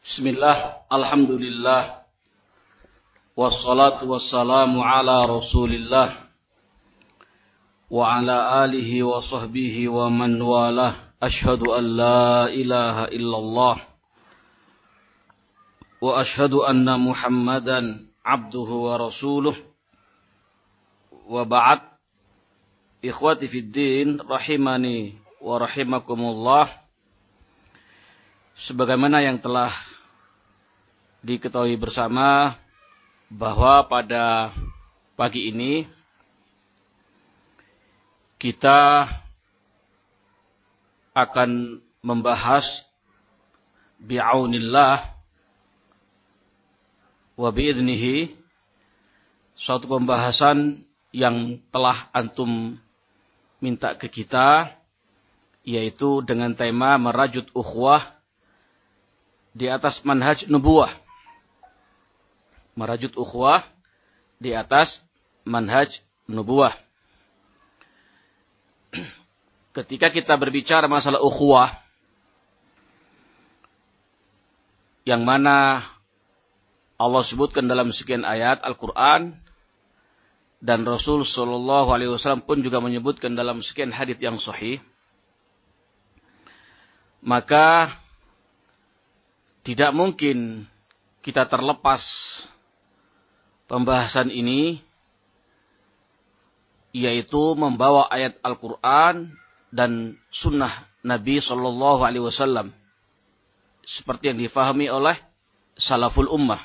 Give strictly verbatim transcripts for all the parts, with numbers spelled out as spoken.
Bismillah, alhamdulillah, wassalatu wassalamu ala rasulillah, wa ala alihi wa sahbihi wa man walah, ashhadu an la ilaha illallah, wa ashhadu anna muhammadan abduhu wa rasuluh, wa ba'd, ikhwati fid din, rahimani wa rahimakumullah. Sebagaimana yang telah diketahui bersama bahwa pada pagi ini kita akan membahas bi'aunillah wa bi'idnihi suatu pembahasan yang telah antum minta ke kita, yaitu dengan tema merajut ukhuwah di atas manhaj nubuwah. Merajut ukhuwah di atas manhaj nubuwah. Ketika kita berbicara masalah ukhuwah, yang mana Allah sebutkan dalam sekian ayat Al-Quran, dan Rasul Sallallahu Alaihi Wasallam pun juga menyebutkan dalam sekian hadits yang sahih, maka tidak mungkin kita terlepas pembahasan ini, yaitu membawa ayat Al-Quran dan sunnah Nabi Sallallahu Alaihi Wasallam seperti yang difahami oleh salaful ummah.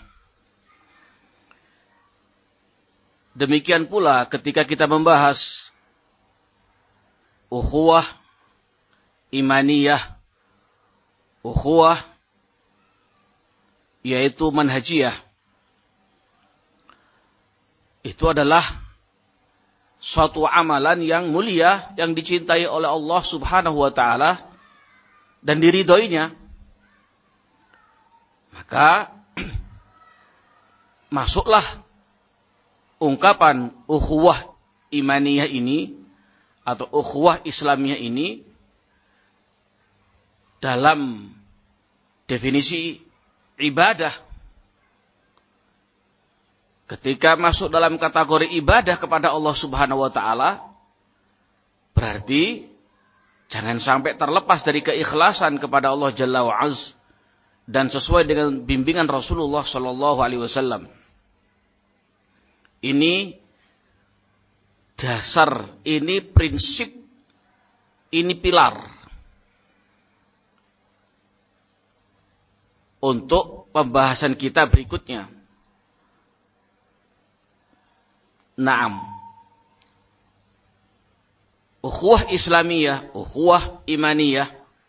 Demikian pula ketika kita membahas ukhuwah imaniyah, ukhuwah yaitu manhajiyah, itu adalah suatu amalan yang mulia yang dicintai oleh Allah Subhanahu wa taala dan diridhoinya. Maka masuklah ungkapan ukhuwah imaniyah ini atau ukhuwah islamiyah ini dalam definisi ibadah. Ketika masuk dalam kategori ibadah kepada Allah Subhanahu wa taala, berarti jangan sampai terlepas dari keikhlasan kepada Allah Jalla wa Az dan sesuai dengan bimbingan Rasulullah sallallahu alaihi wasallam. Ini dasar, ini prinsip, ini pilar untuk pembahasan kita berikutnya. Naam. Ukhuwah Islamiyah, ukhuwah imaniyah,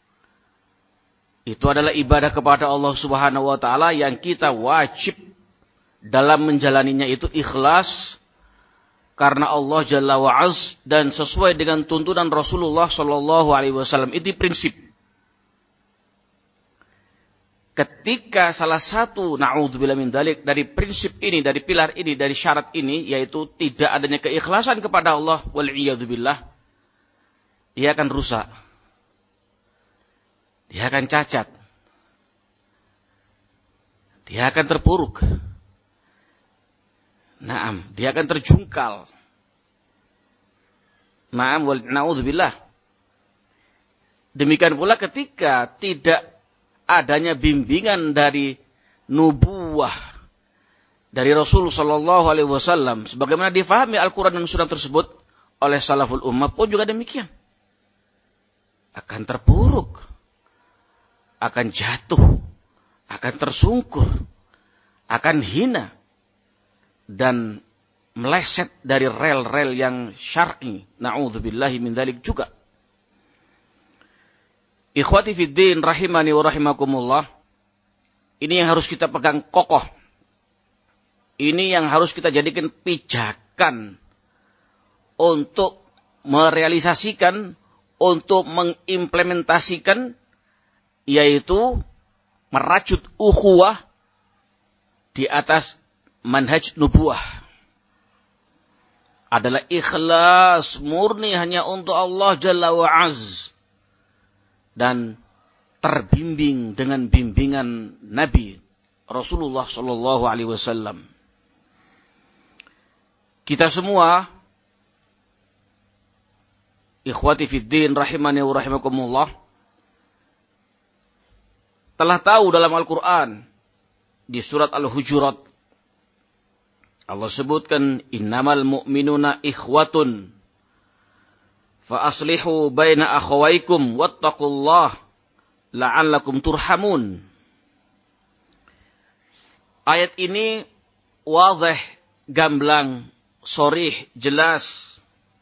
itu adalah ibadah kepada Allah Subhanahu wa taala yang kita wajib dalam menjalaninya itu ikhlas karena Allah Jalla wa Az dan sesuai dengan tuntunan Rasulullah sallallahu alaihi wasallam. Itu prinsip. Ketika salah satu, na'udzubillah min dzalik, dari prinsip ini, dari pilar ini, dari syarat ini, yaitu tidak adanya keikhlasan kepada Allah, wal'iyadzubillah, dia akan rusak. Dia akan cacat. Dia akan terpuruk. Naam, dia akan terjungkal. Naam, wal'iyadzubillah. Demikian pula ketika tidak adanya bimbingan dari nubuwah dari Rasul sallallahu alaihi wasallam sebagaimana difahami Al-Qur'an dan sunnah tersebut oleh salaful ummah pun juga demikian. Akan terpuruk, akan jatuh, akan tersungkur, akan hina dan meleset dari rel-rel yang syar'i. Na'udzubillahi min dzalik juga. Ikhwati fid din rahimani wa rahimakumullah. Ini yang harus kita pegang kokoh. Ini yang harus kita jadikan pijakan untuk merealisasikan, untuk mengimplementasikan, yaitu merajut ukhuwah di atas manhaj nubuwah. Adalah ikhlas murni hanya untuk Allah Jalla wa Az. Dan terbimbing dengan bimbingan Nabi Rasulullah Shallallahu Alaihi Wasallam. Kita semua, ikhwati fiddin rahimani wa rahimakumullah, telah tahu dalam Al-Quran di surat Al-Hujurat Allah sebutkan innamal mu'minuna ikhwatun fa aslihu baina akhawaykum wattaqullah la'allakum turhamun. Ayat ini wadih, gamblang, sharih, jelas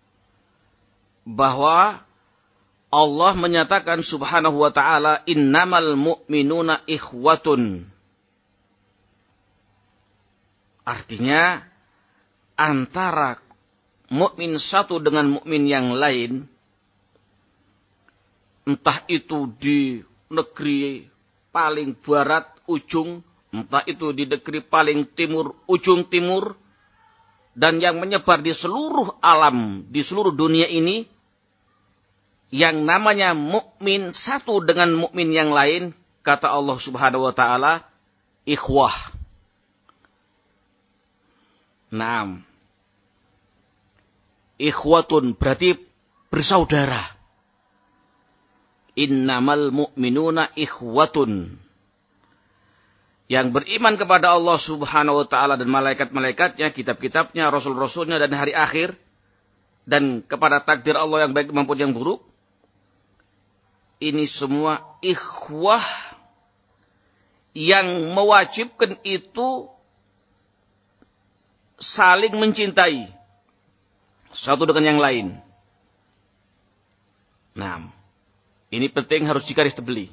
bahwa Allah menyatakan subhanahu wa ta'ala innamal mu'minuna ikhwatun. Artinya antara mukmin satu dengan mukmin yang lain, entah itu di negeri paling barat ujung, entah itu di negeri paling timur ujung timur, dan yang menyebar di seluruh alam, di seluruh dunia ini, yang namanya mukmin satu dengan mukmin yang lain, kata Allah Subhanahu wa taala, ikhwah. Naam. Ikhwatun berarti bersaudara. Innamal mu'minuna ikhwatun. Yang beriman kepada Allah Subhanahu wa taala dan malaikat-malaikatnya, kitab-kitabnya, rasul-rasulnya dan hari akhir, dan kepada takdir Allah yang baik maupun yang buruk, ini semua ikhwah yang mewajibkan itu saling mencintai satu dengan yang lain. Nah, ini penting, harus digaris tebeli.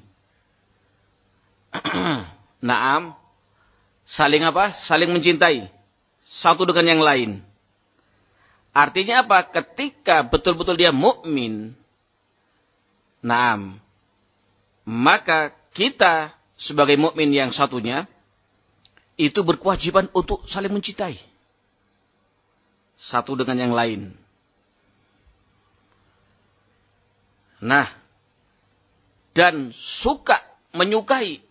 Naam, saling apa? Saling mencintai satu dengan yang lain. Artinya apa? Ketika betul-betul dia mukmin, naam, maka kita sebagai mukmin yang satunya itu berkewajiban untuk saling mencintai satu dengan yang lain. Nah, dan suka menyukai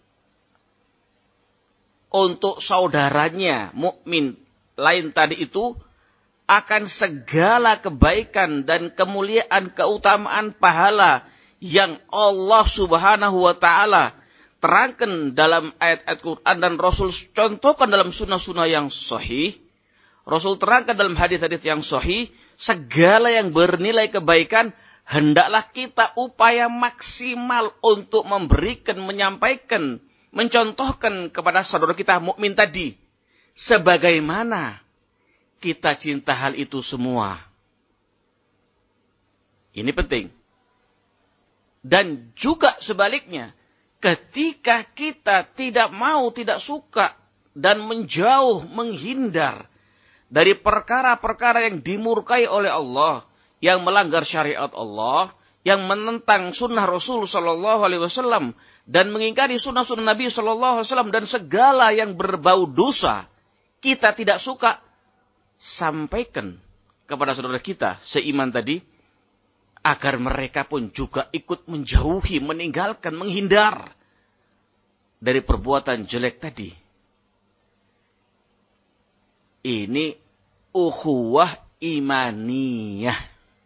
untuk saudaranya mukmin lain tadi itu akan segala kebaikan dan kemuliaan, keutamaan, pahala yang Allah Subhanahu wa taala terangkan dalam ayat-ayat Quran dan Rasul contohkan dalam sunnah-sunnah yang sahih. Rasul terangkan dalam hadis-hadis yang sahih, segala yang bernilai kebaikan hendaklah kita upaya maksimal untuk memberikan, menyampaikan, mencontohkan kepada saudara kita mukmin tadi, sebagaimana kita cinta hal itu semua. Ini penting. Dan juga sebaliknya, ketika kita tidak mau, tidak suka, dan menjauh, menghindar dari perkara-perkara yang dimurkai oleh Allah, yang melanggar syariat Allah, yang menentang sunnah Rasul Sallallahu Alaihi Wasallam, dan mengingkari sunnah-sunnah Nabi Sallallahu Alaihi Wasallam, dan segala yang berbau dosa, kita tidak suka, sampaikan kepada saudara kita seiman tadi, agar mereka pun juga ikut menjauhi, meninggalkan, menghindar dari perbuatan jelek tadi. Ini ukhuwah imaniyah.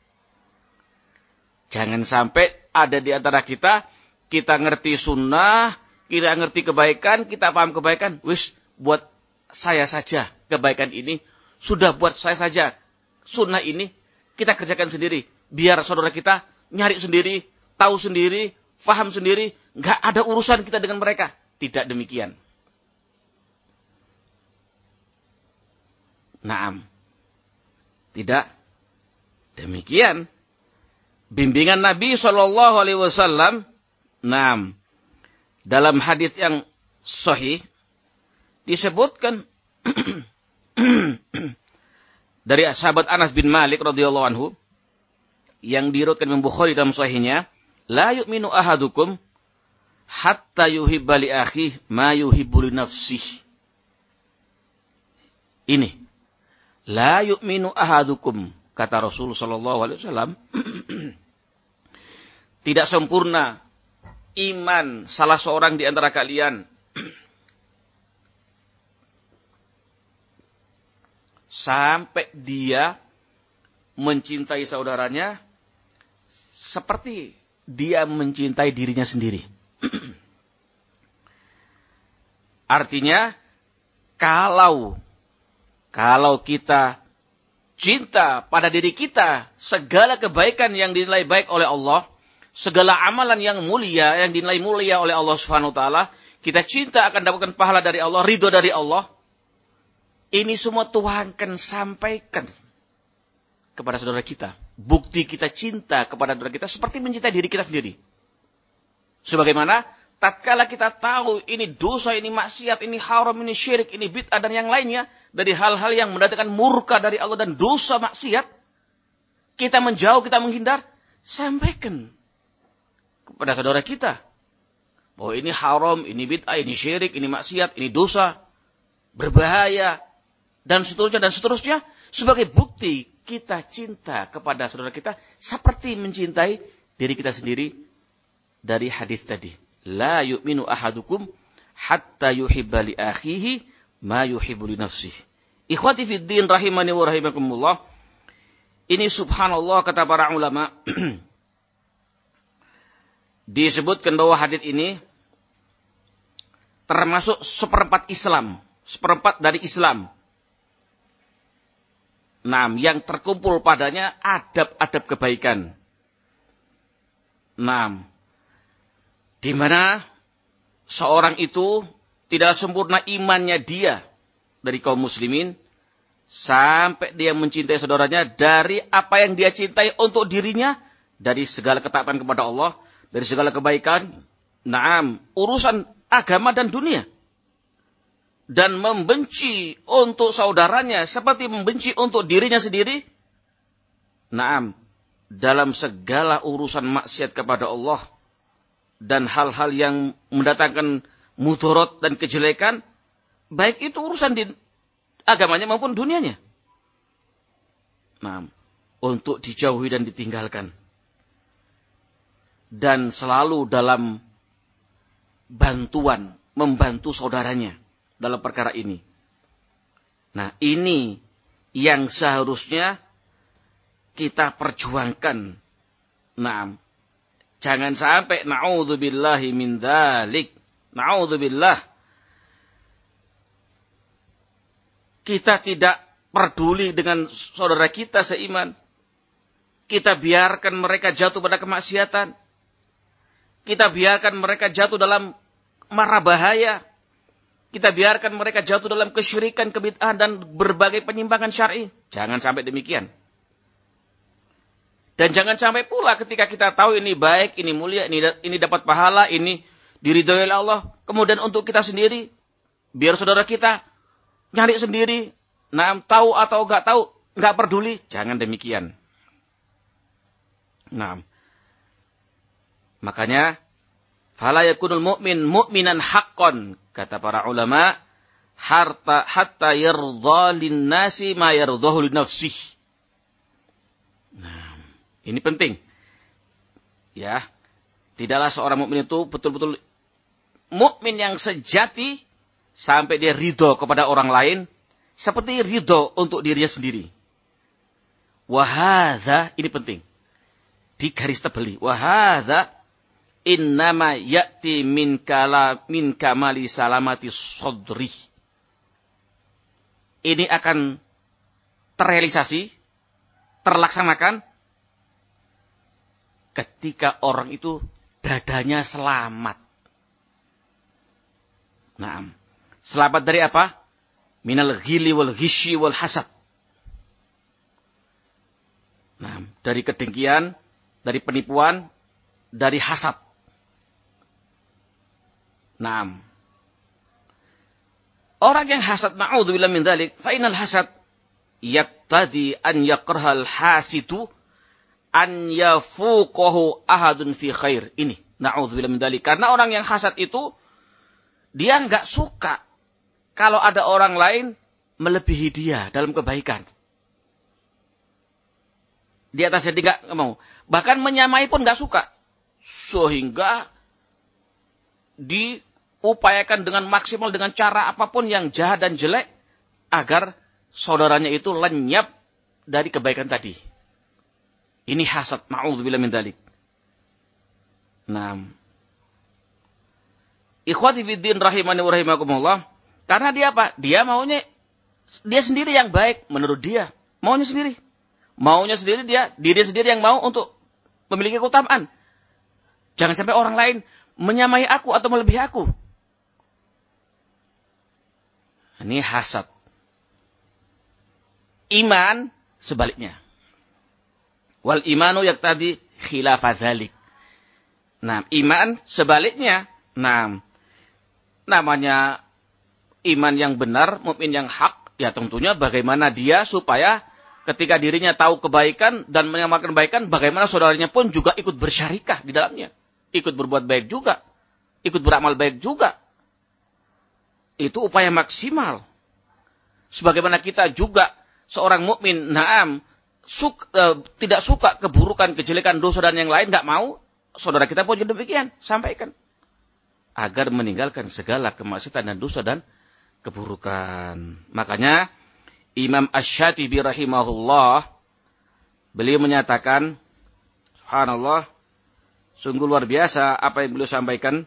Jangan sampai ada di antara kita, kita ngerti sunnah, kita ngerti kebaikan, kita paham kebaikan, wis buat saya saja kebaikan ini, sudah buat saya saja sunnah ini, kita kerjakan sendiri. Biar saudara kita nyari sendiri, tahu sendiri, paham sendiri, nggak ada urusan kita dengan mereka. Tidak demikian. Naam. Tidak demikian. Bimbingan Nabi Shallallahu Alaihi Wasallam, naam, dalam hadis yang sahih disebutkan dari sahabat Anas bin Malik radhiyallahu anhu, yang diriwayatkan Imam Bukhari dalam sahihnya, la yu'minu ahadukum hatta yuhibba li akhihi ma yuhibbu li nafsihi. Ini, la yu'minu ahadukum, kata Rasul sallallahu alaihi wasallam, tidak sempurna iman salah seorang di antara kalian sampai dia mencintai saudaranya seperti dia mencintai dirinya sendiri. Artinya, kalau kalau kita cinta pada diri kita, segala kebaikan yang dinilai baik oleh Allah, segala amalan yang mulia, yang dinilai mulia oleh Allah Subhanahu wa taala, kita cinta akan dapatkan pahala dari Allah, ridho dari Allah. Ini semua Tuhan akan sampaikan kepada saudara kita. Bukti kita cinta kepada saudara kita seperti mencintai diri kita sendiri. Sebagaimana tatkala kita tahu ini dosa, ini maksiat, ini haram, ini syirik, ini bid'ah dan yang lainnya dari hal-hal yang mendatangkan murka dari Allah dan dosa maksiat, kita menjauh, kita menghindar, sampaikan kepada saudara kita bahwa ini haram, ini bid'ah, ini syirik, ini maksiat, ini dosa, berbahaya, dan seterusnya dan seterusnya, sebagai bukti kita cinta kepada saudara kita seperti mencintai diri kita sendiri dari hadis tadi. La yu'minu ahadukum hatta yuhibba li akhihi ma yuhibbu li nafsihi. Ikhwati fid din rahimani wa rahimakumullah. Ini subhanallah kata para ulama disebutkan bahwa hadis ini termasuk seperempat Islam, seperempat dari Islam. Nah, yang terkumpul padanya adab-adab kebaikan. Nah, di mana seorang itu tidak sempurna imannya dia dari kaum muslimin sampai dia mencintai saudaranya dari apa yang dia cintai untuk dirinya, dari segala ketaatan kepada Allah, dari segala kebaikan, naam, urusan agama dan dunia. Dan membenci untuk saudaranya seperti membenci untuk dirinya sendiri. Naam, dalam segala urusan maksiat kepada Allah dan hal-hal yang mendatangkan mudarat dan kejelekan, baik itu urusan di agamanya maupun dunianya. Naam, untuk dijauhi dan ditinggalkan. Dan selalu dalam bantuan, membantu saudaranya dalam perkara ini. Nah, ini yang seharusnya kita perjuangkan. Nah, jangan sampai na'udzubillahi min dzalik. Na'udzubillah. Kita tidak peduli dengan saudara kita seiman. Kita biarkan mereka jatuh pada kemaksiatan. Kita biarkan mereka jatuh dalam mara bahaya. Kita biarkan mereka jatuh dalam kesyirikan, kebid'ahan, dan berbagai penyimpangan syar'i. Jangan sampai demikian. Dan jangan sampai pula ketika kita tahu ini baik, ini mulia, ini, ini dapat pahala, ini diridhoi oleh Allah. Kemudian untuk kita sendiri, biar saudara kita nyari sendiri. Nah, tahu atau enggak tahu, enggak peduli. Jangan demikian. Nah, makanya, fala yakunul mu'min mu'minan haqqan. Kata para ulama, harta hatta yardha linnasi ma yardhahu li nafsihi. Nah, ini penting. Ya, tidaklah seorang mukmin itu betul-betul mukmin yang sejati sampai dia ridho kepada orang lain seperti ridho untuk dirinya sendiri. Wa hadza, ini penting. Di garis tebeli. Wa hadza innama ya'ti min kala min kamali salamati sadri. Ini akan terrealisasi, terlaksanakan ketika orang itu dadanya selamat. Naam. Selamat dari apa? Minal ghili wal ghisyi wal hasad. Naam, dari kedengkian, dari penipuan, dari hasad. Naam. Orang yang hasad, na'udzubillah min dzalik, fa innal hasad yaqtadi an yakrahal hasidu an yafuqahu ahadun fi khair. Ini, na'udzubillah min dzalik. Karena orang yang hasad itu dia enggak suka kalau ada orang lain melebihi dia dalam kebaikan. Di atasnya dia enggak mau. Bahkan menyamai pun enggak suka. Sehingga diupayakan dengan maksimal dengan cara apapun yang jahat dan jelek agar saudaranya itu lenyap dari kebaikan tadi. Ini hasad, na'udzubillah min dzalik. Nah, ikhwati fiddin rahimani wa rahimakumullah, karena dia apa? Dia maunya dia sendiri yang baik menurut dia, maunya sendiri. Maunya sendiri dia, diri sendiri yang mau untuk memiliki keutamaan. Jangan sampai orang lain menyamai aku atau melebihi aku. Ini hasad. Iman sebaliknya. Wal imanu yaqtadi khilafa dzalik. Nah, iman sebaliknya. Nah, namanya iman yang benar, mukmin yang hak, ya tentunya bagaimana dia supaya ketika dirinya tahu kebaikan dan mengamalkan kebaikan, bagaimana saudaranya pun juga ikut bersyarikah di dalamnya. Ikut berbuat baik juga. Ikut beramal baik juga. Itu upaya maksimal. Sebagaimana kita juga seorang mukmin, naam, suka, eh, tidak suka keburukan, kejelekan, dosa dan yang lain, nggak mau, saudara kita pun juga demikian, sampaikan. Agar meninggalkan segala kemaksiatan dan dosa dan keburukan. Makanya Imam Asy-Syatibi rahimahullah, beliau menyatakan, subhanallah, sungguh luar biasa apa yang beliau sampaikan.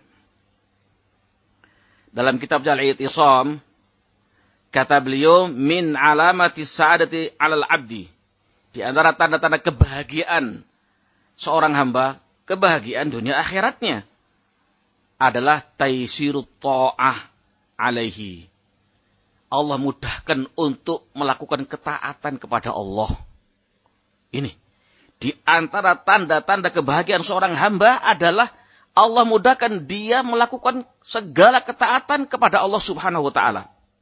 Dalam kitab Al-I'tisam, kata beliau, min alamati sa'adati 'alal 'abdi. Di antara tanda-tanda kebahagiaan seorang hamba, kebahagiaan dunia akhiratnya, adalah taisirut ta'ah alaihi. Allah mudahkan untuk melakukan ketaatan kepada Allah. Ini. Di antara tanda-tanda kebahagiaan seorang hamba adalah Allah mudahkan dia melakukan segala ketaatan kepada Allah subhanahu wa ta'ala.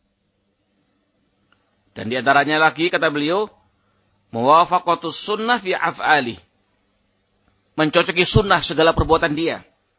Dan di antaranya lagi kata beliau, muwafaqatus sunnah fi af'ali. Mencocoki sunnah segala perbuatan dia.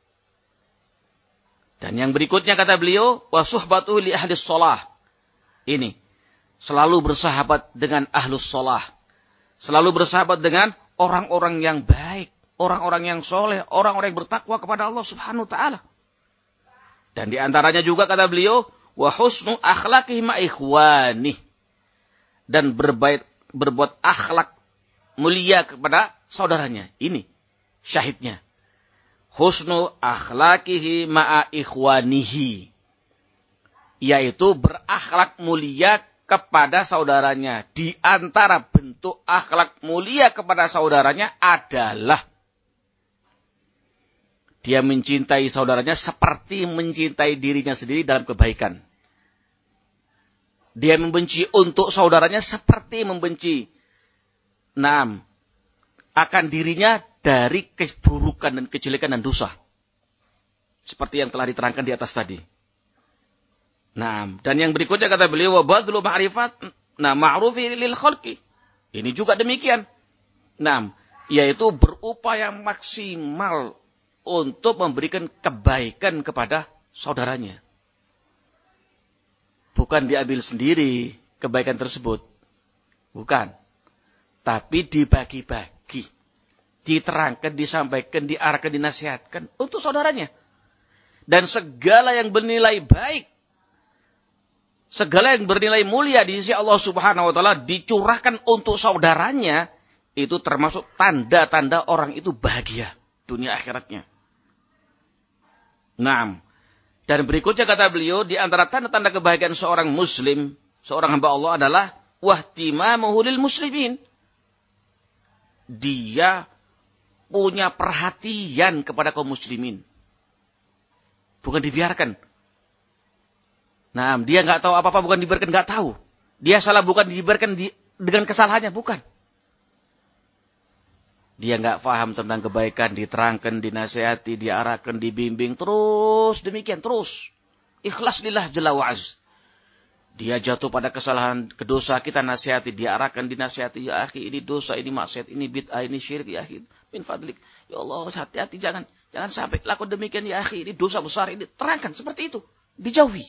Dan yang berikutnya kata beliau, wa suhbatuhu li ahli shalah. Ini, selalu bersahabat dengan ahlus shalah. Selalu bersahabat dengan orang-orang yang baik, orang-orang yang soleh, orang-orang yang bertakwa kepada Allah subhanahu wa ta'ala. Dan di antaranya juga kata beliau, wa husnu akhlaqihi ma ikhwani. Dan berbaik, berbuat akhlak mulia kepada saudaranya. Ini syahidnya. Husnu akhlaqihi ma'a ikhwanihi. Yaitu berakhlak mulia kepada saudaranya. Di antara bentuk akhlak mulia kepada saudaranya adalah dia mencintai saudaranya seperti mencintai dirinya sendiri dalam kebaikan. Dia membenci untuk saudaranya seperti membenci naam akan dirinya dari keburukan dan kejelekan dan dosa. Seperti yang telah diterangkan di atas tadi. Nah, dan yang berikutnya kata beliau, wa badlu ma'rifat, nah ma'rufi lil khalqi. Ini juga demikian. Nah, yaitu berupaya maksimal untuk memberikan kebaikan kepada saudaranya. Bukan diambil sendiri kebaikan tersebut. Bukan. Tapi dibagi-bagi. Diterangkan, disampaikan, diarahkan, dinasihatkan untuk saudaranya. Dan segala yang bernilai baik, segala yang bernilai mulia di sisi Allah subhanahu wa ta'ala dicurahkan untuk saudaranya, itu termasuk tanda-tanda orang itu bahagia dunia akhiratnya. Naam. Dan berikutnya kata beliau, di antara tanda-tanda kebahagiaan seorang muslim, seorang hamba Allah adalah wahtimamuhu lil muslimin. Dia punya perhatian kepada kaum muslimin. Bukan dibiarkan. Nah, dia nggak tahu apa-apa, bukan dibiarkan nggak tahu. Dia salah bukan dibiarkan di, dengan kesalahannya, bukan. Dia nggak paham tentang kebaikan, diterangkan, dinasihati, diarahkan, dibimbing, terus demikian, terus. Ikhlas lillah jalla wa'az. Dia jatuh pada kesalahan, kedosa, kita nasihati, diarahkan, dinasihati, ya akhi, ini dosa, ini maksiat, ini bid'ah, ini syirik, ya akhi, min fadlik. Ya Allah, hati-hati, jangan jangan sampai lakukan demikian, ya akhi, ini dosa besar, ini terangkan seperti itu, dijauhi.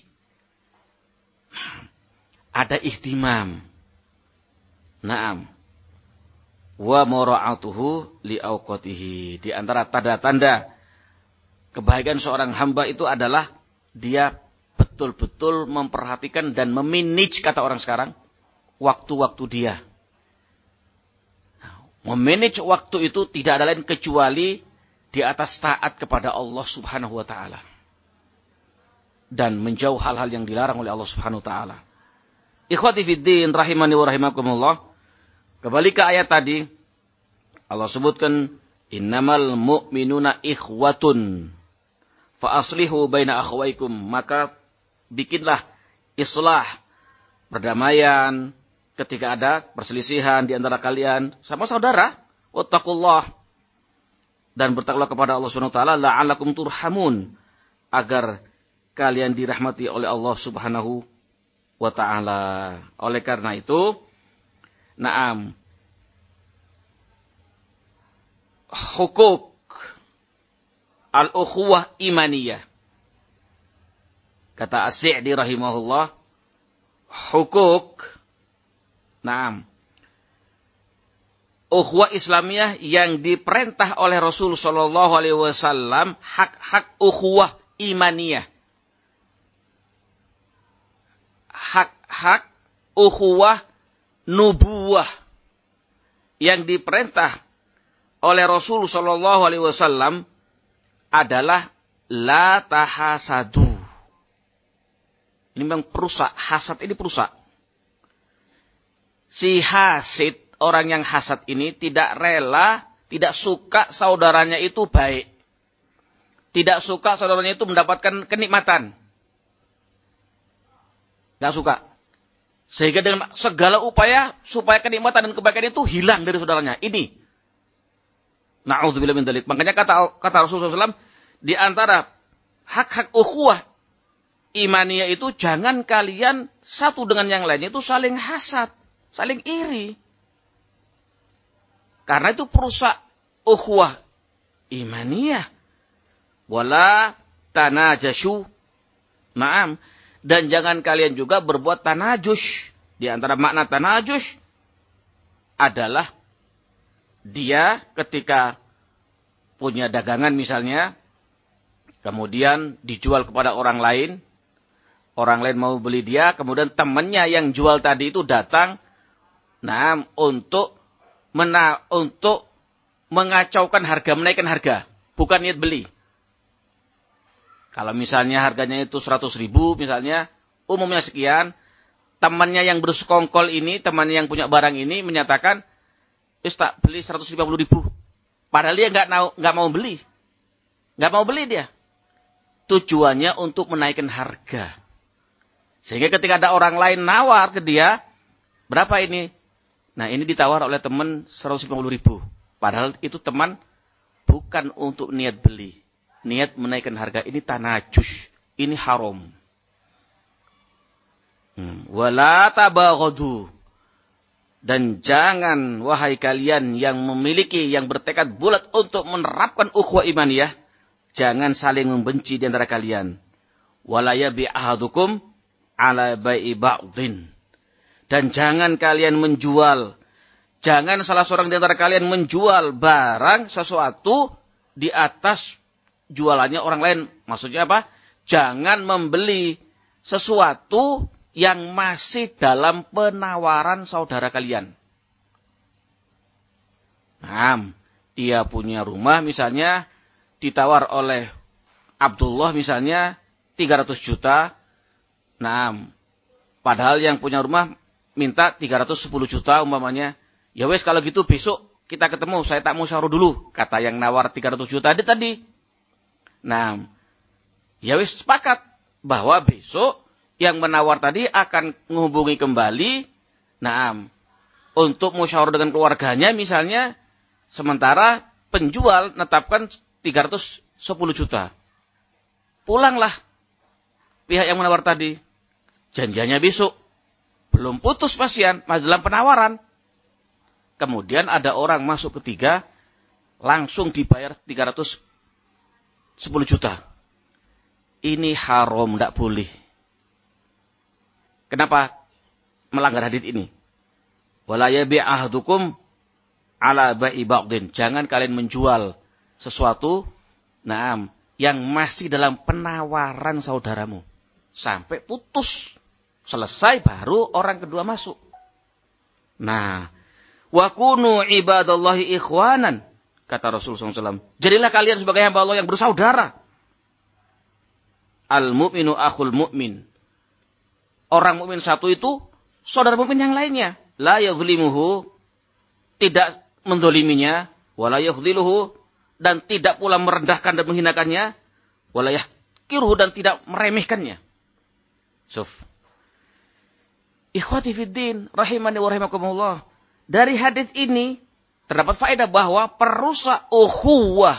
Ada ihtimam. Naam. Wa mura'atuhu li awqatihi. Di antara tanda-tanda Kebahagiaan seorang hamba itu adalah dia betul-betul memperhatikan dan memanage, kata orang sekarang, waktu-waktu dia. Memanage waktu itu tidak ada lain kecuali di atas taat kepada Allah Subhanahu wa taala dan menjauh hal-hal yang dilarang oleh Allah Subhanahu wa taala. Ikhwati fiddin rahimani wa rahimakumullah. Kembali ke ayat tadi, Allah sebutkan innamal mu'minuna ikhwatun fa aslihu baina akhawaykum, maka bikinlah islah, perdamaian ketika ada perselisihan di antara kalian sama saudara. Wattaqullah, dan bertakwalah kepada Allah Subhanahu wa taala, la'allakum turhamun, agar kalian dirahmati oleh Allah Subhanahu wa taala. Oleh karena itu, na'am, hukuk al-ukhuwah imaniyah. Kata As-Sa'di rahimahullah, hukuk, na'am, ukhuwah Islamiyah yang diperintah oleh Rasul sallallahu alaihi wasallam, hak-hak ukhuwah imaniyah. Hak-hak ukhuwah nubuwah yang diperintah oleh Rasul sallallahu alaihi wasallam adalah la tahasadu. Ini memang perusak, hasad ini perusak. Si hasid, orang yang hasad ini tidak rela, tidak suka saudaranya itu baik. Tidak suka saudaranya itu mendapatkan kenikmatan. Tidak suka. Sehingga dengan segala upaya supaya kenikmatan dan kebaikan itu hilang dari saudaranya. Ini. Na'udzubillah min dzalik. Makanya kata kata Rasulullah shallallahu alaihi wasallam, di antara hak-hak ukhuwah imaniyah itu, jangan kalian satu dengan yang lainnya itu saling hasad, saling iri. Karena itu perusak ukhuwah imaniyah. Wala tanajashu. Naam. Dan jangan kalian juga berbuat tanajush. Di antara makna tanajush adalah dia ketika punya dagangan misalnya, kemudian dijual kepada orang lain, orang lain mau beli dia, kemudian temannya yang jual tadi itu datang, nah, untuk mena, untuk mengacaukan harga, menaikkan harga, bukan niat beli. Kalau misalnya harganya itu seratus ribu misalnya, umumnya sekian, temannya yang bersekongkol ini, temannya yang punya barang ini menyatakan, Ustaz, beli seratus lima puluh ribu. Padahal dia nggak mau, nggak mau beli. Nggak mau beli dia. Tujuannya untuk menaikkan harga. Sehingga ketika ada orang lain nawar ke dia, berapa ini? Nah, ini ditawar oleh teman seratus lima puluh ribu. Padahal itu teman bukan untuk niat beli. Niat menaikkan harga. Ini tanajus. Ini haram. Hmm. Wala tabaghadu. Dan jangan, wahai kalian yang memiliki, yang bertekad bulat untuk menerapkan ukhuwah imaniyah, jangan saling membenci di antara kalian. Wala yabi ahadukum ala bai'i ba'din. Dan jangan kalian menjual, jangan salah seorang di antara kalian menjual barang sesuatu di atas jualannya orang lain. Maksudnya apa? Jangan membeli sesuatu yang masih dalam penawaran saudara kalian. Nah, dia punya rumah misalnya, ditawar oleh Abdullah misalnya tiga ratus juta. Nah, padahal yang punya rumah minta tiga ratus sepuluh juta umpamanya. Ya wes, kalau gitu besok kita ketemu, saya tak mau musyawarah dulu, kata yang nawar tiga ratus juta tadi tadi. Nah, ya wes sepakat bahwa besok yang menawar tadi akan menghubungi kembali, nah, untuk musyawarah dengan keluarganya misalnya, sementara penjual menetapkan tiga ratus sepuluh juta. Pulanglah pihak yang menawar tadi. Janjiannya besok. Belum putus pasien, masih dalam penawaran. Kemudian ada orang masuk ketiga, langsung dibayar tiga ratus sepuluh juta. Ini haram, tidak boleh. Kenapa melanggar hadits ini? Wala yabi' ahadukum ala bai'i ba'din. Jangan kalian menjual sesuatu, naam, yang masih dalam penawaran saudaramu. Sampai putus. Selesai baru orang kedua masuk. Nah, wa kunu ibadallahi ikhwanan, kata Rasulullah shallallahu alaihi wasallam. Jadilah kalian sebagai hamba Allah yang bersaudara. Al-mu'minu akhul mu'min. Orang mukmin satu itu saudara mukmin yang lainnya. La yadhlimuhu, tidak mendoliminya. Wa la yakhdhiluhu, dan tidak pula merendahkan dan menghinakannya. Wa la yahqiruhu, dan tidak meremehkannya. Suf. Ikhwati fiddin, rahimani wa rahimakumullah. Dari hadis ini terdapat faedah bahwa perusak ukhuwah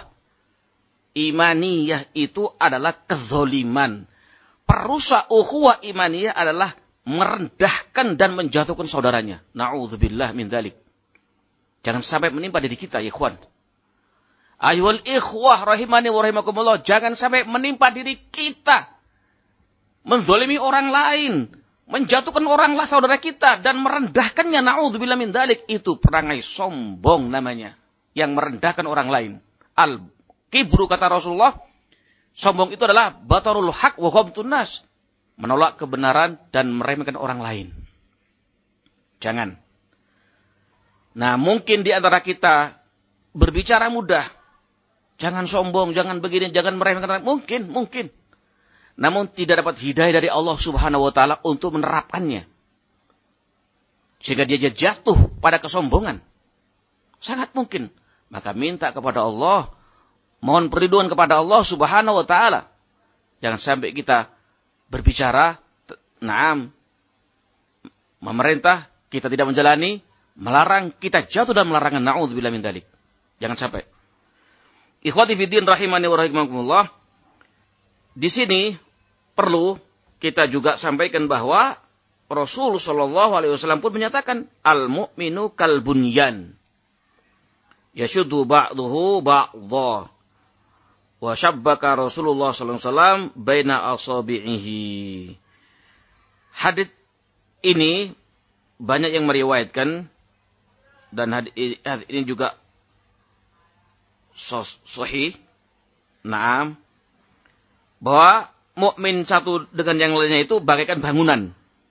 imaniyah itu adalah kezoliman. Perusak ukhuwah imaniyah adalah merendahkan dan menjatuhkan saudaranya. Na'udzubillah min dzalik. Jangan sampai menimpa diri kita, ya ikhwan. Ayyuhal ikhwah rahimani wa rahimakumullah, jangan sampai menimpa diri kita menzalimi orang lain, menjatuhkan orang lah saudara kita dan merendahkannya. Na'udzubillah min dzalik. Itu perangai sombong namanya, yang merendahkan orang lain. Al-kibru, kata Rasulullah, sombong itu adalah batarul haq wa ghamtun nas, menolak kebenaran dan meremehkan orang lain. Jangan. Nah, mungkin di antara kita berbicara mudah. Jangan sombong, jangan begini, jangan meremehkan orang lain. Mungkin, mungkin. Namun tidak dapat hidayah dari Allah Subhanahu wa taala untuk menerapkannya. Sehingga dia jatuh pada kesombongan. Sangat mungkin. Maka minta kepada Allah, mohon perlindungan kepada Allah Subhanahu wa taala. Jangan sampai kita berbicara, naam, memerintah, kita tidak menjalani, melarang, kita jatuh dalam larangan. Na'udzubillah min dzalik. Jangan sampai. Ikhwati fiddin rahimani wa rahimakumullah. Di sini perlu kita juga sampaikan bahwa Rasul sallallahu alaihi wasallam pun menyatakan al-mu'minu kal bunyan yashuddu ba'duhu ba'dha. Wa syabbaka Rasulullah sallallahu alaihi wasallam baina asabi'ihi. Hadis ini banyak yang meriwayatkan, dan hadis ini juga sahih. Naam, bahwa mukmin satu dengan yang lainnya itu bagaikan bangunan.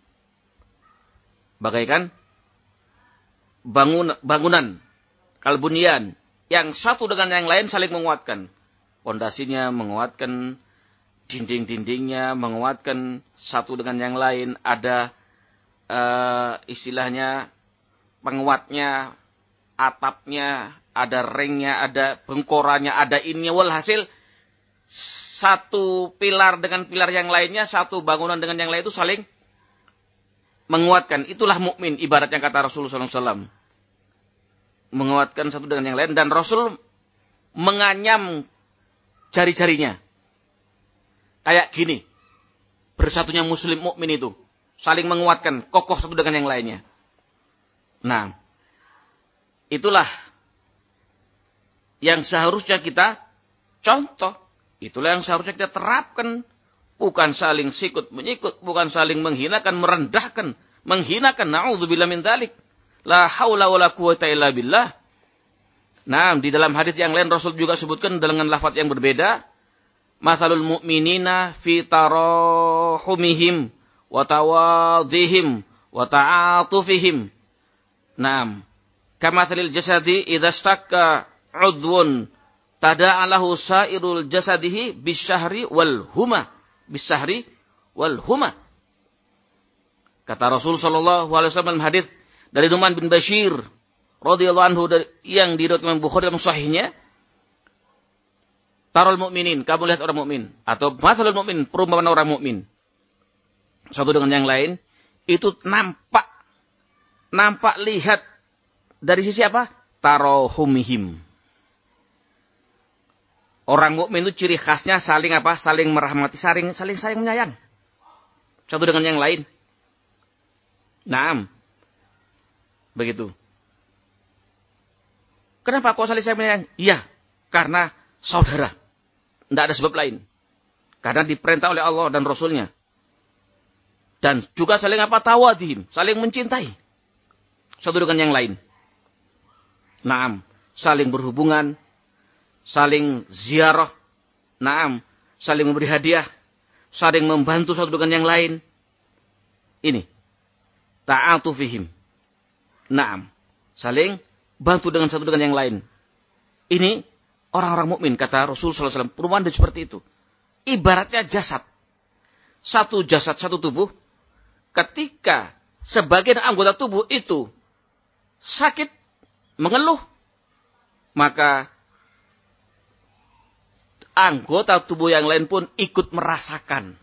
Bagaikan bangun, bangunan. Kalbunian. Yang satu dengan yang lain saling menguatkan. Pondasinya menguatkan, dinding-dindingnya menguatkan satu dengan yang lain. Ada uh, istilahnya penguatnya, atapnya, ada ringnya, ada bengkoranya, ada ininya. Walhasil satu pilar dengan pilar yang lainnya, satu bangunan dengan yang lain itu saling menguatkan. Itulah mukmin, ibarat yang kata Rasulullah sallallahu alaihi wasallam. Menguatkan satu dengan yang lain, dan Rasul menganyam jari-jarinya. Kayak gini. Bersatunya muslim mukmin itu saling menguatkan, kokoh satu dengan yang lainnya. Nah, itulah yang seharusnya kita contoh. Itulah yang seharusnya kita terapkan. Bukan saling sikut menyikut, bukan saling menghinakan, merendahkan, menghinakan. Na'udzubillah min dzalik. La haula wala quwata illa billah. Nah, di dalam hadis yang lain Rasul juga sebutkan dengan lafaz yang berbeda. Mathalul mu'minina fi tarahumihim wa tawadhihim wa ta'atufihim. Naam. Kamathalil jasadi idza istakka 'udwun tada'alahu sairul jasadihi bisyahri wal huma. Bisyahri wal huma. Kata Rasul sallallahu alaihi wasallam dalam hadis dari Nu'man bin Bashir radhiyallahu anhu yang diriwayatkan Bukhari dalam sahihnya, tarul mukminin, kamu lihat orang mukmin, atau mathalul mukmin, perumpamaan orang mukmin satu dengan yang lain itu nampak nampak lihat dari sisi apa? Tarahumihim. Orang mukmin itu ciri khasnya saling apa? Saling merahmati, saling saling sayang menyayang satu dengan yang lain. Naam. Begitu. Kenapa kok saling sayang menyayang? Iya, karena saudara. Tidak ada sebab lain. Karena diperintah oleh Allah dan Rasulnya. Dan juga saling apa? Tawadhim, saling mencintai satu dengan yang lain. Naam, saling berhubungan, saling ziarah, Naam, saling memberi hadiah, saling membantu satu dengan yang lain. Ini ta'atufihim. Naam, saling bantu dengan satu dengan yang lain. Ini orang-orang mukmin, kata Rasul sallallahu alaihi wasallam. Perumpamaan seperti itu. Ibaratnya jasad. Satu jasad, satu tubuh. Ketika sebagian anggota tubuh itu sakit, mengeluh, maka anggota tubuh yang lain pun ikut merasakan.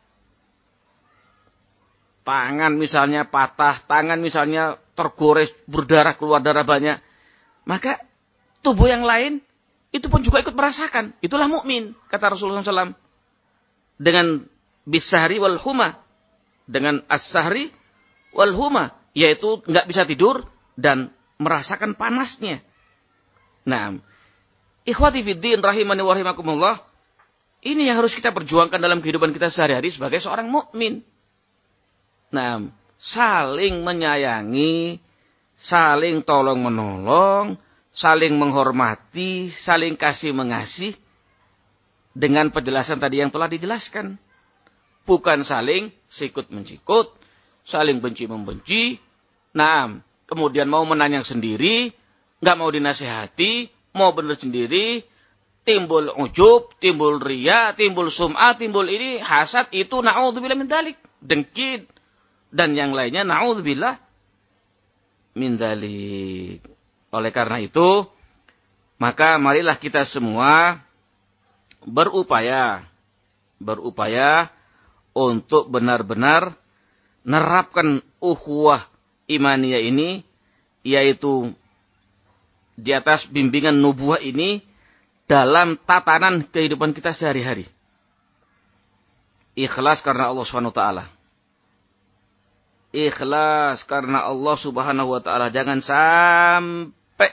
Tangan misalnya patah, tangan misalnya tergores, berdarah, keluar darah banyak. Maka tubuh yang lain itu pun juga ikut merasakan. Itulah mukmin, kata Rasulullah sallallahu alaihi wasallam. Dengan bisahri wal huma. Dengan as-sahri wal huma. Yaitu nggak bisa tidur dan merasakan panasnya. Nah, ikhwati fiddin rahimani wa rahimakumullah. Ini yang harus kita perjuangkan dalam kehidupan kita sehari-hari sebagai seorang mukmin. Nah, saling menyayangi, saling tolong-menolong, saling menghormati, saling kasih mengasih dengan penjelasan tadi yang telah dijelaskan. Bukan saling sikut-mencikut, saling benci-membenci. Nah, kemudian mau menanyang sendiri, nggak mau dinasihati, mau benar sendiri, timbul ujub, timbul riya, timbul sum'ah, timbul ini, hasad, itu na'udzubillah min dzalik, dengki, dan yang lainnya na'udzubillah min dzalik. Oleh karena itu, maka marilah kita semua berupaya, berupaya untuk benar-benar nerapkan ukhuwah imaniyah ini, yaitu di atas bimbingan nubuwah ini dalam tatanan kehidupan kita sehari-hari. Ikhlas karena Allah Subhanahu wa taala. Ikhlas karena Allah Subhanahu wa taala. Jangan sampai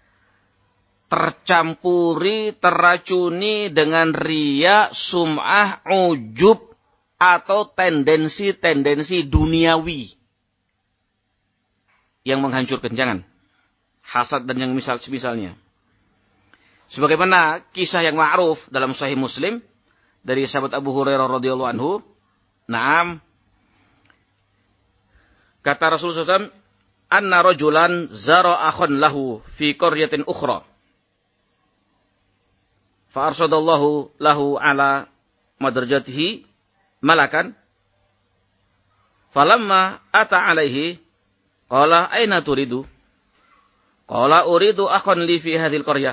tercampuri, terracuni dengan riya, sum'ah, ujub atau tendensi-tendensi duniawi yang menghancurkan. Jangan. Hasad dan yang misal semisalnya. Sebagaimana kisah yang ma'ruf dalam Sahih Muslim dari sahabat Abu Hurairah radhiyallahu anhu. Naam. Kata Rasulullah sallallahu alaihi wasallam, "Anna rajulan zara akhan lahu fi qaryatin ukhra. Fa arsadallahu lahu ala madrajatihi malakan. Falamma ata alaihi qala aina turidu? Qala uridu akhan li fi hadhil qaryah.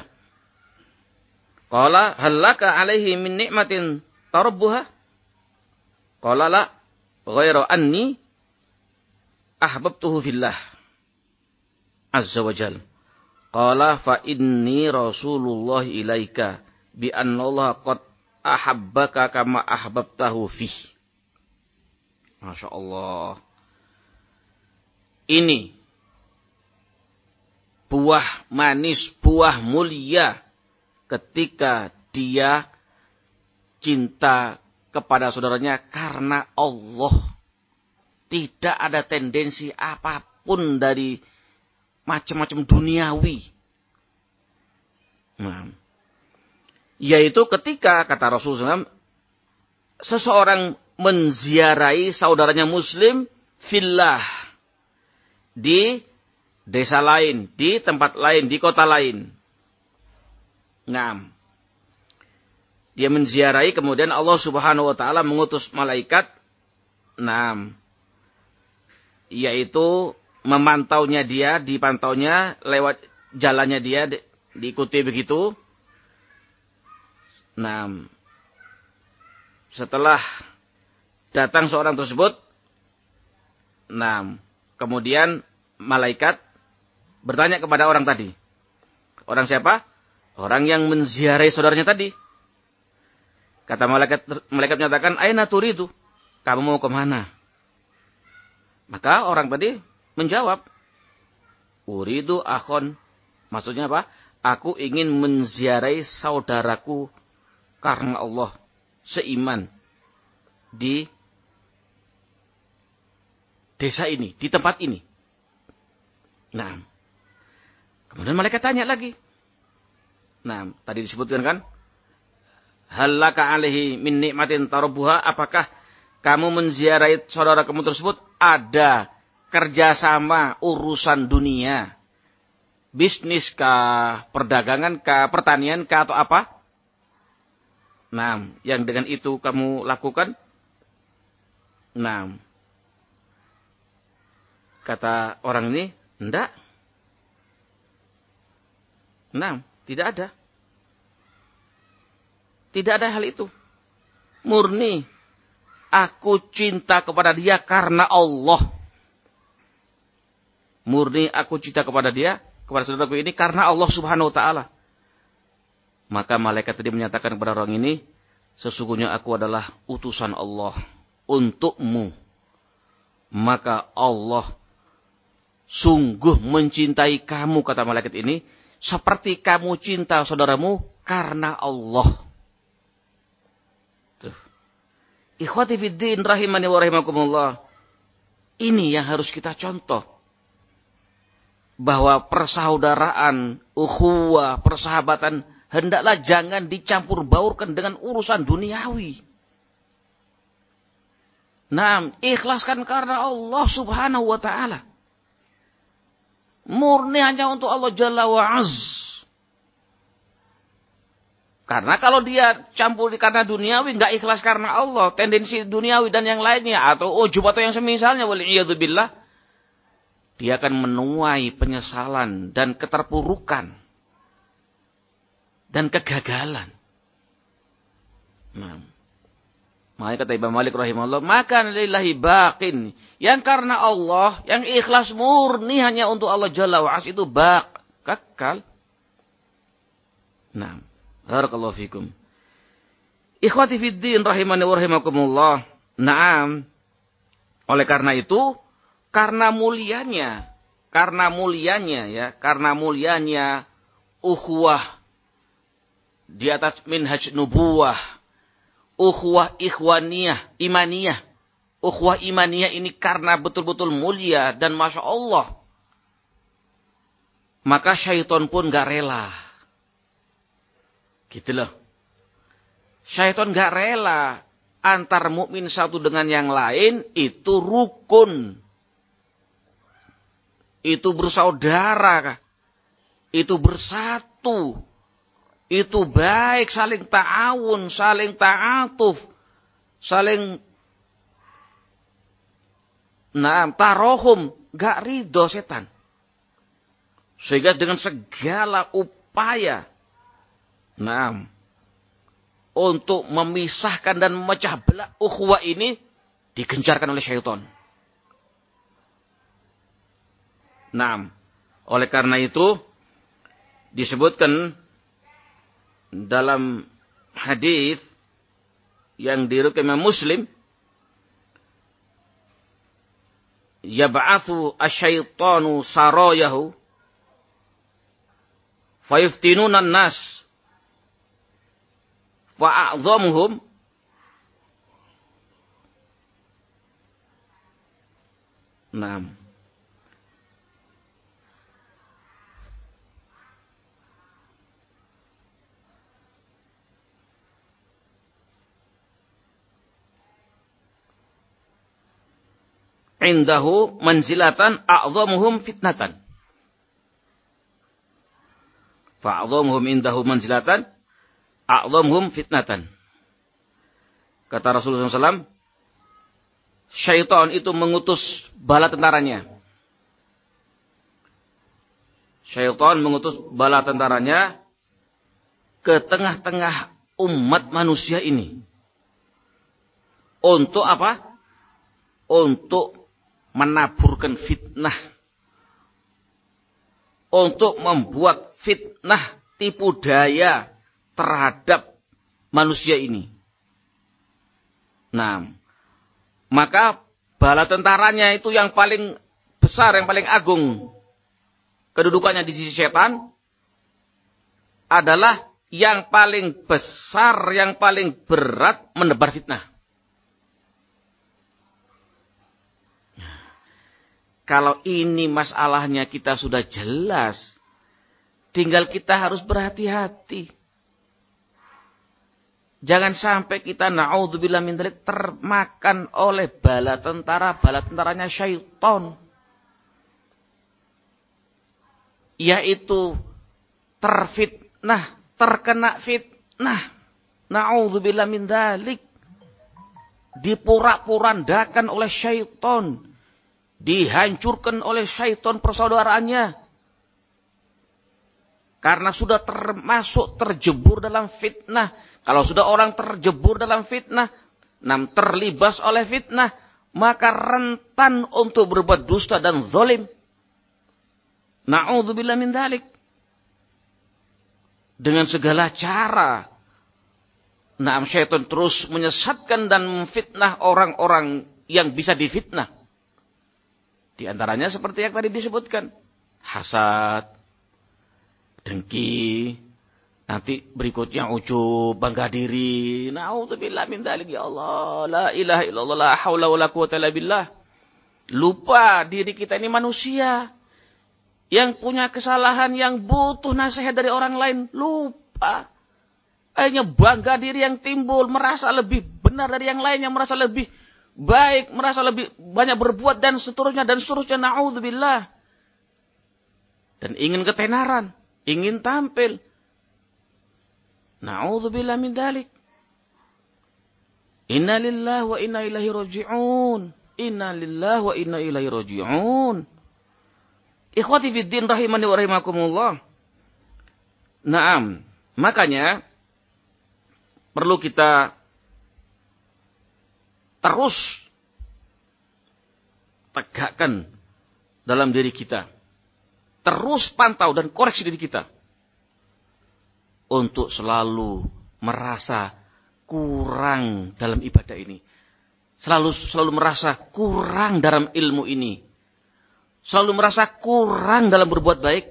Qala hal laka alaihi min ni'matin tarabbuha? Qala la ghairu anni ahbabtuhu fillah azza wa jal. Qala fa inni rasulullah ilaika bi anna Allah qad ahabbaka kama ahbabtahu fih." Masya Allah. Ini buah manis, buah mulia ketika dia cinta kepada saudaranya karena Allah. Tidak ada tendensi apapun dari macam-macam duniawi. Nah, yaitu ketika, kata Rasulullah sallallahu alaihi wasallam, seseorang menziarahi saudaranya muslim fillah di desa lain, di tempat lain, di kota lain. Nah, dia menziarahi, kemudian Allah Subhanahu wa taala mengutus malaikat, nah, yaitu memantaunya dia, dipantaunya lewat jalannya dia, di, diikuti begitu. Nah, setelah datang seorang tersebut, nah, kemudian malaikat bertanya kepada orang tadi. Orang siapa? Orang yang menziarahi saudaranya tadi. Kata malaikat, malaikat menyatakan, aina turidu? Kamu mau kemana? Maka orang tadi menjawab, uridu akhon. Maksudnya apa? Aku ingin menziarahi saudaraku karena Allah, seiman di desa ini, di tempat ini. Nah, kemudian malaikat tanya lagi. Nah, tadi disebutkan kan, Hallaka alaihi min nikmatin tarabbuha, apakah kamu menziarahi saudara kamu tersebut ada kerjasama urusan dunia, bisnis kah, perdagangan kah, pertanian kah, atau apa? Nah, yang dengan itu kamu lakukan? Nah, kata orang ini, enggak. Nah, tidak ada. Tidak ada hal itu. Murni, aku cinta kepada dia karena Allah. Murni, aku cinta kepada dia, kepada saudaraku ini karena Allah subhanahu wa ta'ala. Maka malaikat tadi menyatakan kepada orang ini, sesungguhnya aku adalah utusan Allah untukmu. Maka Allah sungguh mencintai kamu, kata malaikat ini, seperti kamu cinta saudaramu karena Allah. Tuh. Ikhwati fiddin rahimani wa rahimakumullah. Ini yang harus kita contoh. Bahwa persaudaraan, ukhuwah, persahabatan, hendaklah jangan dicampur baurkan dengan urusan duniawi. Nah, ikhlaskan karena Allah subhanahu wa ta'ala. Murni hanya untuk Allah Jalla wa'az. Karena kalau dia campur karena duniawi, nggak ikhlas karena Allah, tendensi duniawi dan yang lainnya, atau ujub atau yang semisalnya, wal'iyadzubillah, dia akan menuai penyesalan dan keterpurukan dan kegagalan. Nah, makanya kata Imam Malik rahimahullah, maka lillahi baqin, yang karena Allah, yang ikhlas murni hanya untuk Allah Jalla wa'az, itu baq, kekal. Nah, barakallahu fikum. Ikhwati fiddin rahimani wa rahimakumullah. Naam. Oleh karena itu, karena mulianya, karena mulianya ya, karena mulianya ukhuwah di atas minhaj nubuwah, ukhuwah ikhwaniyah, imaniyah. Ukhuwah imaniyah ini karena betul-betul mulia dan Masya Allah. Maka syaitan pun gak rela. Gitu loh. Syaitan gak rela antar mukmin satu dengan yang lain itu rukun. Itu bersaudara. Itu bersatu. Itu baik, saling ta'awun, saling ta'atuf, saling nah, tarohum, gak ridho setan. Sehingga dengan segala upaya, nah, untuk memisahkan dan memecah belah ukhuwah ini, digencarkan oleh syaitan. Nah, oleh karena itu, disebutkan dalam hadis yang diriwayatkan Imam Muslim, yab'atsu asyaitanu sarayahu fayuftinuna an-nas fa'adhamuhum Naam. Indahu manzilatan a'dhamuhum fitnatan. Fa'adhamuhum indahu manzilatan a'dhamuhum fitnatan. Kata Rasulullah shallallahu alaihi wasallam, syaitan itu mengutus bala tentaranya. Syaitan mengutus bala tentaranya ke tengah-tengah umat manusia ini. Untuk apa? Untuk menaburkan fitnah. Untuk membuat fitnah tipu daya terhadap manusia ini. Nah, maka bala tentaranya itu yang paling besar, yang paling agung kedudukannya di sisi setan adalah yang paling besar, yang paling berat menebar fitnah. Kalau ini masalahnya kita sudah jelas, tinggal kita harus berhati-hati. Jangan sampai kita na'udzubillah min dzalik termakan oleh bala tentara, bala tentaranya syaitan. Yaitu terfitnah, terkena fitnah. Na'udzubillah min dzalik. Diporak-porandakan oleh syaitan. Dihancurkan oleh syaitan persaudaraannya. Karena sudah termasuk terjebur dalam fitnah. Kalau sudah orang terjebur dalam fitnah, nam terlibas oleh fitnah, maka rentan untuk berbuat dusta dan zalim. Na'udzubillah min dzalik. Dengan segala cara, naam syaitan terus menyesatkan dan memfitnah orang-orang yang bisa difitnah. Di antaranya seperti yang tadi disebutkan, hasad, dengki, nanti berikutnya ujub, bangga diri. Na'udzubillah min dzalik, ya Allah, la ilaha illallah, la haula wala quwata illa billah. Lupa diri kita ini manusia yang punya kesalahan, yang butuh nasihat dari orang lain. Lupa. Akhirnya bangga diri yang timbul, merasa lebih benar dari yang lain, yang merasa lebih baik, merasa lebih banyak berbuat dan seterusnya dan seterusnya. Na'udzubillah. Dan ingin ketenaran, ingin tampil. Na'udzubillah min dzalik. Inna lillahi wa inna ilaihi raji'un. Inna lillahi wa inna ilaihi raji'un. Ikhwati fid din rahimani wa rahimakumullah. Naam, makanya perlu kita terus tegakkan dalam diri kita. Terus pantau dan koreksi diri kita. Untuk selalu merasa kurang dalam ibadah ini. Selalu selalu merasa kurang dalam ilmu ini. Selalu merasa kurang dalam berbuat baik.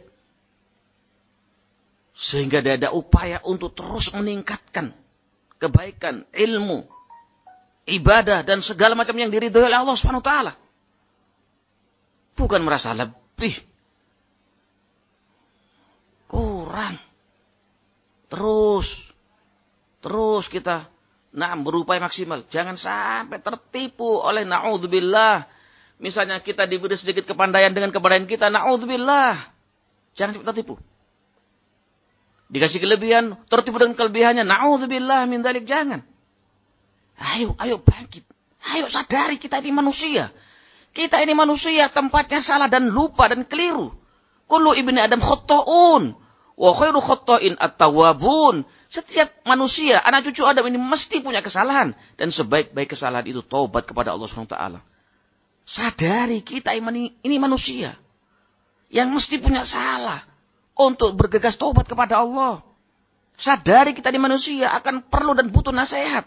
Sehingga dia ada upaya untuk terus meningkatkan kebaikan, ilmu, ibadah, dan segala macam yang diridhoi oleh Allah subhanahu wa taala. Bukan merasa lebih. Kurang. Terus. Terus kita nah, berupaya maksimal. Jangan sampai tertipu oleh na'udzubillah. Misalnya kita diberi sedikit kepandaian dengan kepandaian kita. Na'udzubillah. Jangan sampai tertipu. Dikasih kelebihan, tertipu dengan kelebihannya. Na'udzubillah min dzalik, jangan. Ayo, ayo bangkit. Ayo sadari kita ini manusia. Kita ini manusia, tempatnya salah dan lupa dan keliru. Kullu ibni Adam khotta'un. Wa khairu khotta'in at-tawwabun. Setiap manusia, anak cucu Adam ini mesti punya kesalahan. Dan sebaik-baik kesalahan itu taubat kepada Allah subhanahu wa taala. Sadari kita ini, ini manusia. Yang mesti punya salah. Untuk bergegas taubat kepada Allah. Sadari kita ini manusia akan perlu dan butuh nasihat.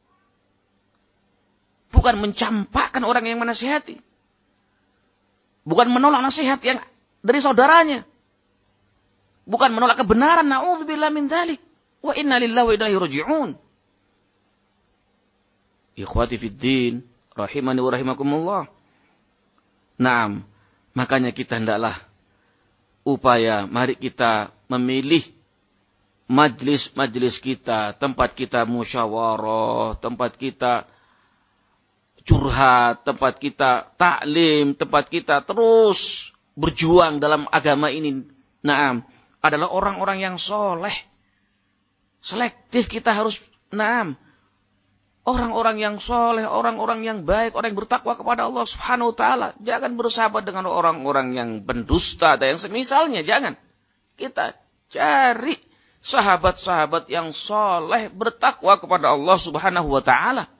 Bukan mencampakkan orang yang menasihati. Bukan menolak nasihat yang dari saudaranya. Bukan menolak kebenaran. Na'udzubillah min dzalik. Wa inna lillahi wa inna ilaihi raji'un. Ikhwati fid din, rahimani wa rahimakumullah. Naam, makanya kita hendaklah upaya, mari kita memilih majlis-majlis kita, tempat kita musyawarah, tempat kita curhat, tempat kita taklim, tempat kita terus berjuang dalam agama ini. Naam, adalah orang-orang yang soleh. Selektif kita harus, naam, orang-orang yang soleh, orang-orang yang baik, orang yang bertakwa kepada Allah subhanahu wa ta'ala. Jangan bersahabat dengan orang-orang yang pendusta dan yang semisalnya, jangan. Kita cari sahabat-sahabat yang soleh, bertakwa kepada Allah subhanahu wa ta'ala.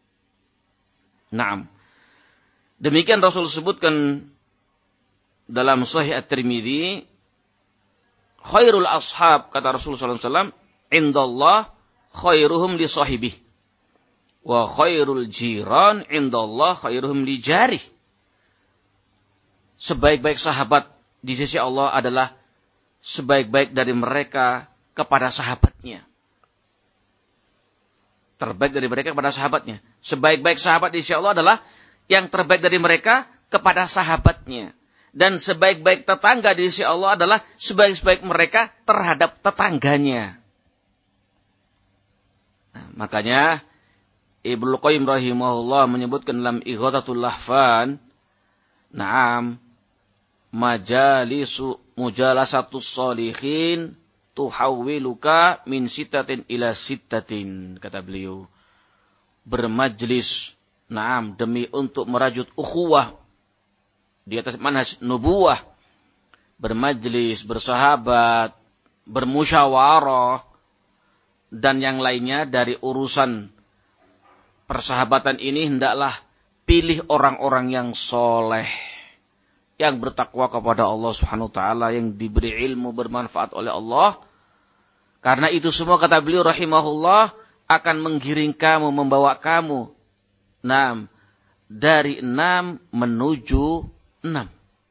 Naam. Demikian Rasul sebutkan dalam Sahih At-Tirmidzi, khairul ashab, kata Rasulullah sallallahu alaihi wasallam, indallah khairuhum li sahibih. Wa khairul jiran indallah khairuhum li jarih. Sebaik-baik sahabat di sisi Allah adalah sebaik-baik dari mereka kepada sahabatnya. Terbaik dari mereka kepada sahabatnya. Sebaik-baik sahabat di sisi Allah adalah yang terbaik dari mereka kepada sahabatnya. Dan sebaik-baik tetangga di sisi Allah adalah sebaik-baik mereka terhadap tetangganya. Nah, makanya Ibnu Qayyim rahimahullah menyebutkan dalam Ighathatul Lahfan, na'am, majalisu mujalasatus sholihin tuhawwiluka min sittatin ila sittatin, kata beliau. Bermajlis, na'am, demi untuk merajut ukhuwah di atas manhaj nubuwah, bermajlis, bersahabat, bermusyawarah, dan yang lainnya dari urusan persahabatan ini, hendaklah pilih orang-orang yang soleh, yang bertakwa kepada Allah Subhanahu wa taala, yang diberi ilmu bermanfaat oleh Allah. Karena itu semua, kata beliau rahimahullah, akan menggiring kamu, membawa kamu, enam, dari enam menuju enam.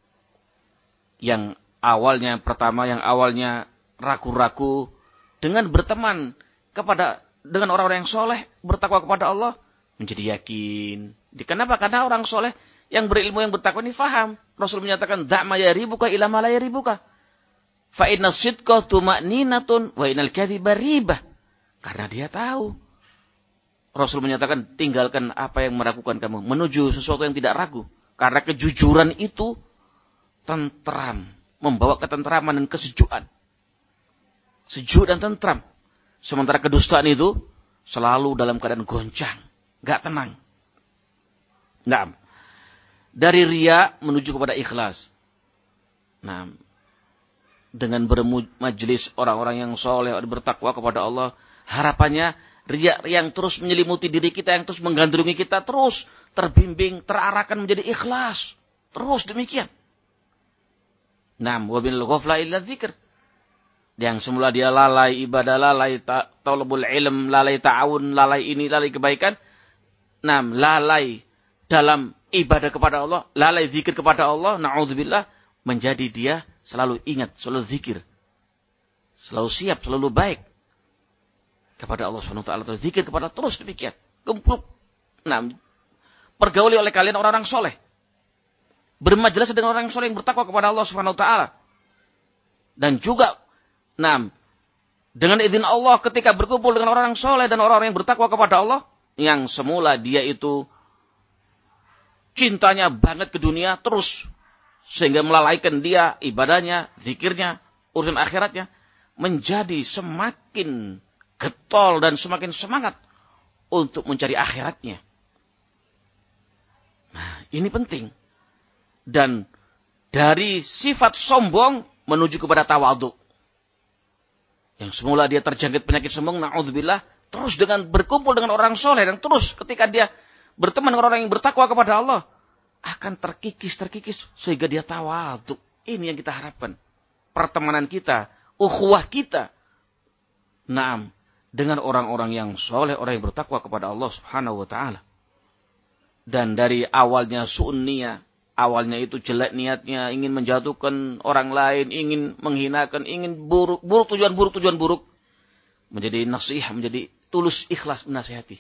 Yang awalnya, pertama, yang awalnya ragu-ragu, dengan berteman kepada dengan orang-orang yang soleh, bertakwa kepada Allah, menjadi yakin. Kenapa? Karena orang soleh yang berilmu, yang bertakwa ini faham. Rasul menyatakan, da'ma yaribuka ila ma la yaribuka. Fa inna sidqa tuma'ninatun wa inal kadhiba ribah. Karena dia tahu. Rasul menyatakan, tinggalkan apa yang meragukan kamu, menuju sesuatu yang tidak ragu. Karena kejujuran itu tentram, membawa ketentraman dan kesejukan. Sejuk dan tentram. Sementara kedustaan itu selalu dalam keadaan goncang, gak tenang. Nah, dari riya menuju kepada ikhlas. Nah, dengan bermajlis orang-orang yang soleh, bertakwa kepada Allah, harapannya riya yang terus menyelimuti diri kita, yang terus menggandrungi kita, terus terbimbing, terarahkan menjadi ikhlas. Terus demikian. Nah, wabil ghafla illa dzikr. Yang semula dia lalai ibadah, lalai talabul ilm, lalai ta'awun, lalai ini, lalai kebaikan. Nah, lalai dalam ibadah kepada Allah, lalai zikir kepada Allah, na'udzubillah, menjadi dia selalu ingat, selalu zikir. Selalu siap, selalu baik kepada Allah subhanahu wa taala, terus zikir kepada Allah, terus demikian. Gempuk. Nah, pergauli oleh kalian orang-orang soleh. Bermajelis dengan orang yang soleh yang bertakwa kepada Allah subhanahu wa taala. Dan juga, nah, dengan izin Allah ketika berkumpul dengan orang soleh dan orang-orang yang bertakwa kepada Allah, yang semula dia itu cintanya banget ke dunia terus, sehingga melalaikan dia ibadahnya, zikirnya, urusan akhiratnya, menjadi semakin getol dan semakin semangat untuk mencari akhiratnya. Nah, ini penting. Dan dari sifat sombong menuju kepada tawadhu. Yang semula dia terjangkit penyakit sombong, na'udzubillah, terus dengan berkumpul dengan orang soleh, dan terus ketika dia berteman dengan orang yang bertakwa kepada Allah, akan terkikis-terkikis sehingga dia tawadhu. Ini yang kita harapkan. Pertemanan kita, ukhuwah kita, naam, dengan orang-orang yang soleh, orang yang bertakwa kepada Allah subhanahu wa ta'ala. Dan dari awalnya su'niyah, awalnya itu jelek niatnya, ingin menjatuhkan orang lain, ingin menghinakan, ingin buruk, buruk tujuan buruk, tujuan buruk, menjadi nasihat, menjadi tulus ikhlas menasihati.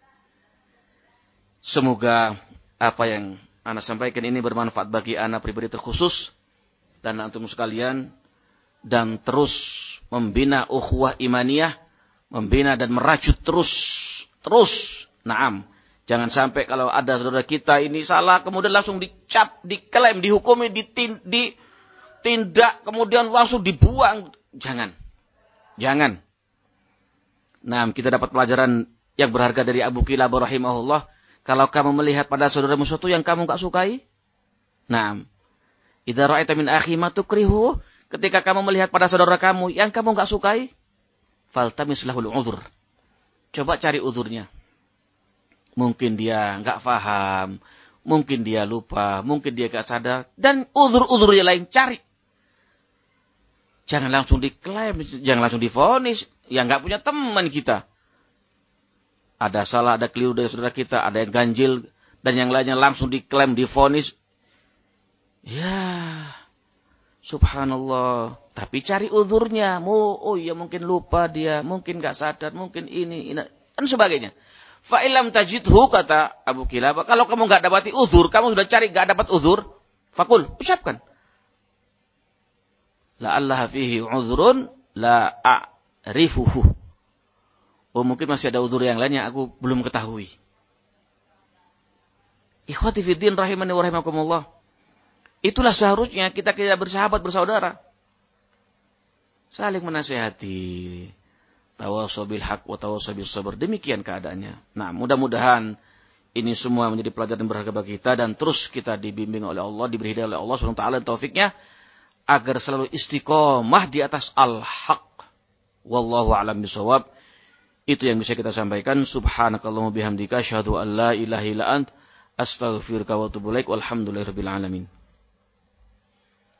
Semoga apa yang ana sampaikan ini bermanfaat bagi ana pribadi terkhusus dan antum sekalian, dan terus membina ukhuwah imaniyah, membina dan merajut terus, terus, naam. Jangan sampai kalau ada saudara kita ini salah, kemudian langsung dicap, diklaim, dihukumi, ditindak, kemudian langsung dibuang. Jangan. Jangan. Nah, kita dapat pelajaran yang berharga dari Abu Kilabah rahimahullah. Kalau kamu melihat pada saudaramu sesuatu yang kamu gak sukai, nah, idza ra'aita min akhi ma tukrihu, ketika kamu melihat pada saudara kamu yang kamu gak sukai, faltamis lahul uzur. Coba cari uzurnya. Mungkin dia nggak paham, mungkin dia lupa, mungkin dia nggak sadar, dan uzur-uzur yang lain cari. Jangan langsung diklaim, jangan langsung divonis, yang nggak punya teman kita. Ada salah, ada keliru dari saudara kita, ada yang ganjil, dan yang lainnya langsung diklaim, divonis. Ya, subhanallah. Tapi cari uzurnya, mau, oh ya mungkin lupa dia, mungkin nggak sadar, mungkin ini, ini, dan sebagainya. Fa'ilam tajidhu, kata Abu Kilabah, kalau kamu enggak dapati uzur, kamu sudah cari enggak dapat uzur, fakul, ucapkan. La'allaha fihi uzrun la a'rifuhu. Oh mungkin masih ada uzur yang lainnya aku belum ketahui. Ikhwati fiddin rahimani wa rahimakumullah. Itulah seharusnya kita kita bersahabat bersaudara. Saling menasihati. Tawassaw bil haq wa tawassaw bis sabr. Demikian keadaannya. Nah, mudah-mudahan ini semua menjadi pelajaran berharga bagi kita dan terus kita dibimbing oleh Allah, diberi hidayah oleh Allah subhanahu wa taala dan taufiknya agar selalu istiqomah di atas al-haq. Wallahu a'lam bishawab. Itu yang bisa kita sampaikan. Subhanakallahumma bihamdika asyhadu an la ilaha illa ant astaghfiruka wa atubu ilaik. Walhamdulillahirabbil alamin.